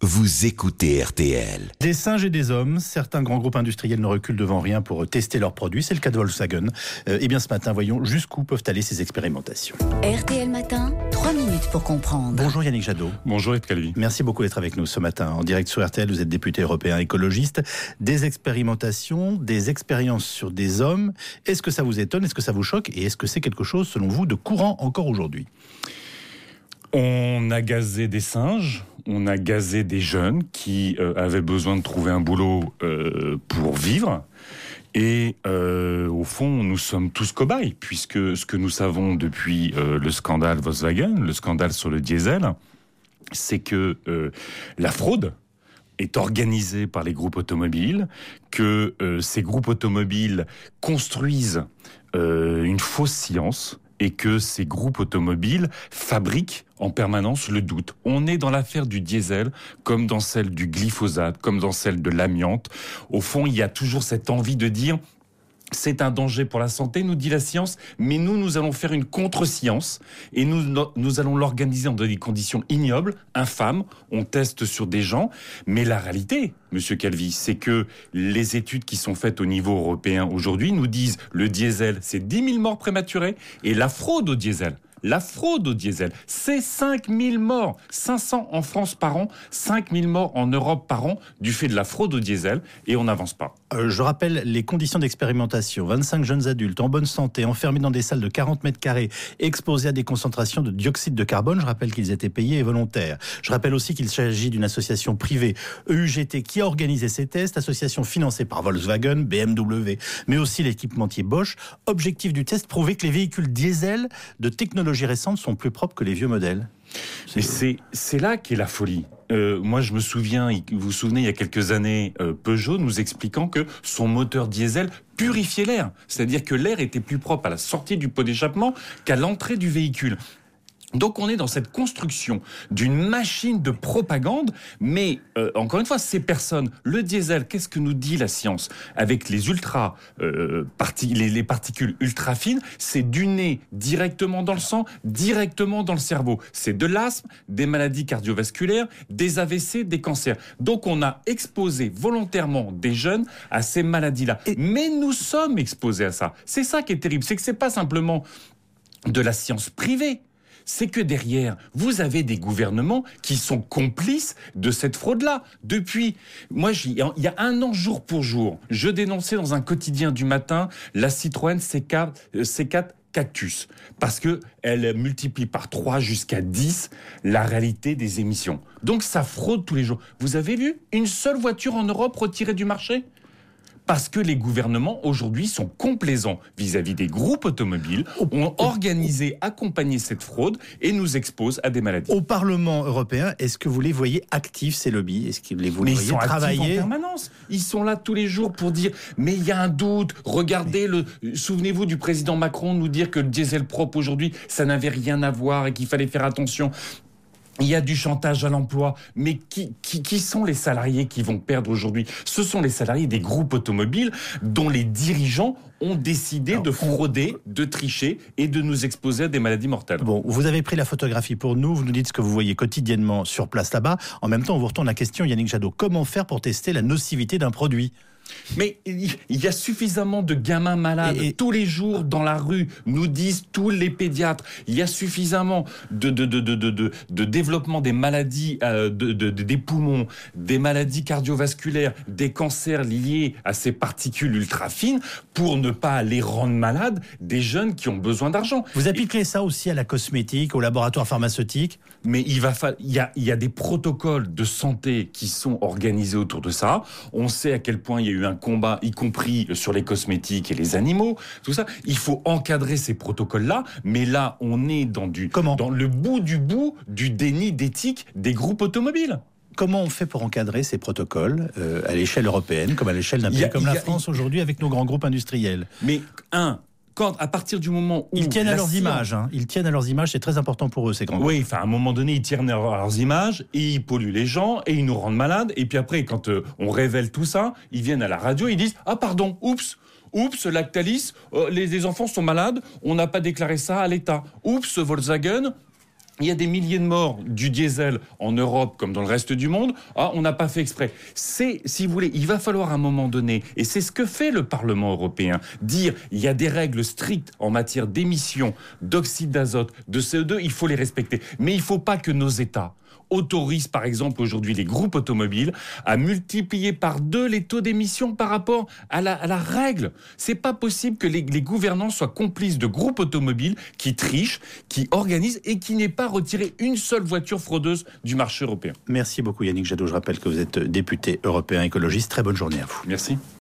vous écoutez RTL. Des singes et des hommes, certains grands groupes industriels ne reculent devant rien pour tester leurs produits. C'est le cas de Volkswagen. Eh bien ce matin, voyons jusqu'où peuvent aller ces expérimentations. RTL Matin, 3 minutes pour comprendre. Bonjour Yannick Jadot. Bonjour Yves Calvi. Merci beaucoup d'être avec nous ce matin. En direct sur RTL, vous êtes député européen écologiste. Des expérimentations, des expériences sur des hommes. Est-ce que ça vous étonne? Est-ce que ça vous choque? Et est-ce que c'est quelque chose, selon vous, de courant encore aujourd'hui? On a gazé des singes, on a gazé des jeunes qui avaient besoin de trouver un boulot pour vivre. Et au fond, nous sommes tous cobayes, puisque ce que nous savons depuis le scandale Volkswagen, le scandale sur le diesel, c'est que la fraude est organisée par les groupes automobiles, que ces groupes automobiles construisent une fausse science, et que ces groupes automobiles fabriquent en permanence le doute. On est dans l'affaire du diesel, comme dans celle du glyphosate, comme dans celle de l'amiante. Au fond, il y a toujours cette envie de dire... C'est un danger pour la santé, nous dit la science, mais nous allons faire une contre-science et nous allons l'organiser dans des conditions ignobles, infâmes. On teste sur des gens, mais la réalité, Monsieur Calvi, c'est que les études qui sont faites au niveau européen aujourd'hui nous disent le diesel, c'est 10 000 morts prématurées et la fraude au diesel. La fraude au diesel, c'est 5 000 morts, 500 en France par an, 5 000 morts en Europe par an du fait de la fraude au diesel, et on n'avance pas. Je rappelle les conditions d'expérimentation. 25 jeunes adultes en bonne santé, enfermés dans des salles de 40 mètres carrés, exposés à des concentrations de dioxyde de carbone. Je rappelle qu'ils étaient payés et volontaires. Je rappelle aussi qu'il s'agit d'une association privée, EUGT, qui a organisé ces tests, association financée par Volkswagen, BMW, mais aussi l'équipementier Bosch. Objectif du test, prouver que les véhicules diesel de technologie récentes sont plus propres que les vieux modèles. Mais c'est là qu'est la folie. Moi, je me souviens, vous vous souvenez, il y a quelques années, Peugeot nous expliquant que son moteur diesel purifiait l'air. C'est-à-dire que l'air était plus propre à la sortie du pot d'échappement qu'à l'entrée du véhicule. Donc on est dans cette construction d'une machine de propagande, mais encore une fois, ces personnes, le diesel, qu'est-ce que nous dit la science? Avec les les particules ultra fines, c'est du nez directement dans le sang, directement dans le cerveau. C'est de l'asthme, des maladies cardiovasculaires, des AVC, des cancers. Donc on a exposé volontairement des jeunes à ces maladies-là. Mais nous sommes exposés à ça. C'est ça qui est terrible, c'est que c'est pas simplement de la science privée. C'est que derrière, vous avez des gouvernements qui sont complices de cette fraude-là. Depuis, moi, il y a un an, jour pour jour, je dénonçais dans un quotidien du matin la Citroën C4 Cactus, parce que elle multiplie par 3 jusqu'à 10 la réalité des émissions. Donc ça fraude tous les jours. Vous avez vu une seule voiture en Europe retirée du marché ? Parce que les gouvernements, aujourd'hui, sont complaisants vis-à-vis des groupes automobiles, ont organisé, accompagné cette fraude et nous exposent à des maladies. Au Parlement européen, est-ce que vous les voyez actifs, ces lobbies? Est-ce que vous les voyez travailler? Actifs en permanence. Ils sont là tous les jours pour dire « mais il y a un doute, regardez, souvenez-vous du président Macron nous dire que le diesel propre aujourd'hui, ça n'avait rien à voir et qu'il fallait faire attention ». Il y a du chantage à l'emploi, mais qui sont les salariés qui vont perdre aujourd'hui? Ce sont les salariés des groupes automobiles dont les dirigeants ont décidé de frauder, de tricher et de nous exposer à des maladies mortelles. Bon, vous avez pris la photographie pour nous, vous nous dites ce que vous voyez quotidiennement sur place là-bas. En même temps, on vous retourne la question, Yannick Jadot, comment faire pour tester la nocivité d'un produit? Mais il y a suffisamment de gamins malades tous les jours dans la rue, nous disent tous les pédiatres. Il y a suffisamment de développement des maladies des poumons, des maladies cardiovasculaires, des cancers liés à ces particules ultra fines pour ne pas les rendre malades des jeunes qui ont besoin d'argent. Vous appliquez ça aussi à la cosmétique, au laboratoire pharmaceutique? Mais il y a des protocoles de santé qui sont organisés autour de ça. On sait à quel point il y a eu un combat, y compris sur les cosmétiques et les animaux, tout ça. Il faut encadrer ces protocoles-là, mais là, on est dans le bout du déni d'éthique des groupes automobiles. Comment on fait pour encadrer ces protocoles à l'échelle européenne, comme à l'échelle d'un pays comme la France aujourd'hui, avec nos grands groupes industriels? Mais à partir du moment où... Ils tiennent à leurs images, Ils tiennent à leurs images, c'est très important pour eux, ces grands groupes. Oui, à un moment donné, ils tiennent à leurs images, et ils polluent les gens, et ils nous rendent malades, et puis après, quand on révèle tout ça, ils viennent à la radio, ils disent « Ah pardon, oups, Lactalis, les enfants sont malades, on n'a pas déclaré ça à l'État. Oups, Volkswagen, Il y a des milliers de morts du diesel en Europe comme dans le reste du monde. Ah, on n'a pas fait exprès. Si vous voulez, il va falloir à un moment donné, et c'est ce que fait le Parlement européen, dire il y a des règles strictes en matière d'émissions d'oxyde d'azote, de CO2, il faut les respecter. Mais il ne faut pas que nos États autorise par exemple aujourd'hui les groupes automobiles à multiplier par 2 les taux d'émission par rapport à la règle. C'est pas possible que les gouvernants soient complices de groupes automobiles qui trichent, qui organisent et qui n'aient pas retiré une seule voiture fraudeuse du marché européen. Merci beaucoup Yannick Jadot. Je rappelle que vous êtes député européen écologiste. Très bonne journée à vous. Merci.